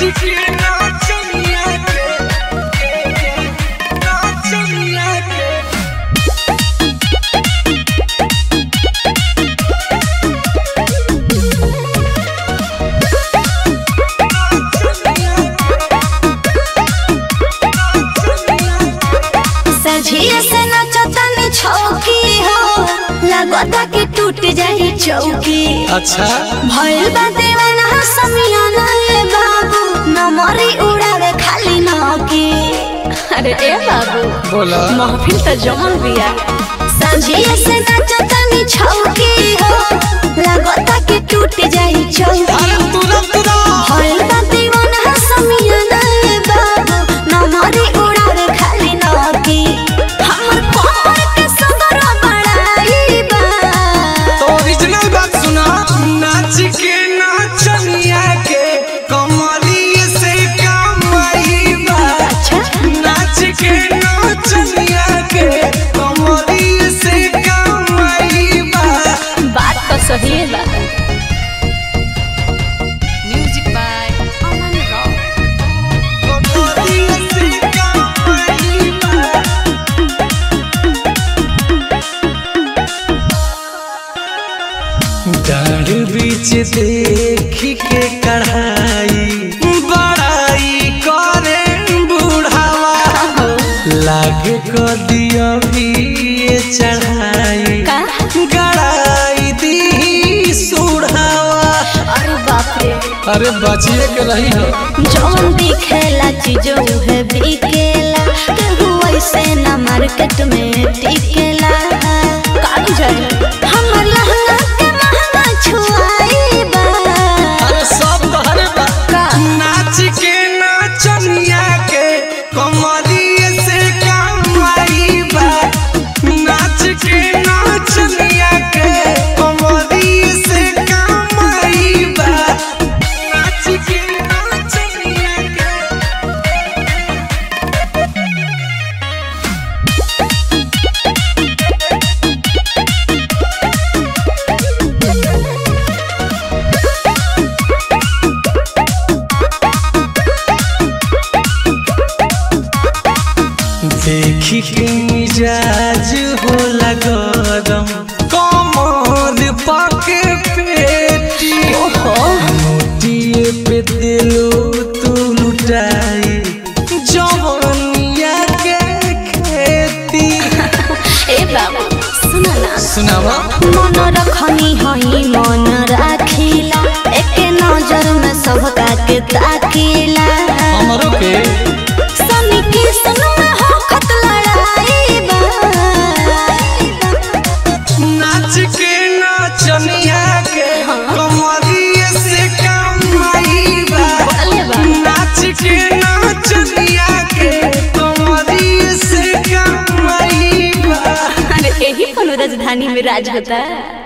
के नाचनिया के सजिए से नचतनी छौकी हो लगता कि टूट जाई चौकी। अच्छा भइल बा दीवाना समियाना रे बाबू नमरी उड़ावे खाली नौकी। अरे ए बाबू बोला महफिल त जमल बिया। सजिए से नचतनी छौकी हो लगता कि टूट जाई चौकी। भइल बा दीवाना समियाना रे बाबू नमरी उड़ावे खाली नौकी। हमर कोमर के सगरो बड़ाई बा। तो ओरिजिनल बात सुना नाच के नाचनिया के कमरिए से कमाई बा। अच्छा नाच के नाचनिया के कमरिए से कमाई बा। बात तो सही है बा। Music by Aman Rao. कमरिए से कमाई बा। डाढ़ बीच देखी के कढ़ाई बड़ाई करे बुढ़ावा लागे को दिया भी ये चढ़ाई का? गड़ाई दी सुढ़ावा। अरे बाप रे अरे बचिए के रही हो जौन दिखेला चीजों है बिकेला केहू ऐसे ना मार्केट में टिकेला। काल जाए हमर लहंगा के महंगा छुआई बा। अरे सब तहरे बा। का? नाच के नाचनिया के कमरिए से कमाई बा। नाच के नाचनिया के कमरिए से कमाई बा। नाच के नाचनिया के देखी के मिजाज होला गरम कमर पाके पेटी मोटिए पे दिलो तू लुटाई जवनिया के खेती। ए बाबू सुन ना सुनावा मन रखनी हई मन राखिला एके नजर में सबका के ताकिला। हमरो के सनी की संग में हो खत लड़ाई बा। नाच के नाचनिया के कमरिए से कमाई बा। बोले बा नाच के नाचनिया के कमरिए से कमाई बा। अरे यही कोनो राजधानी में राज होता है।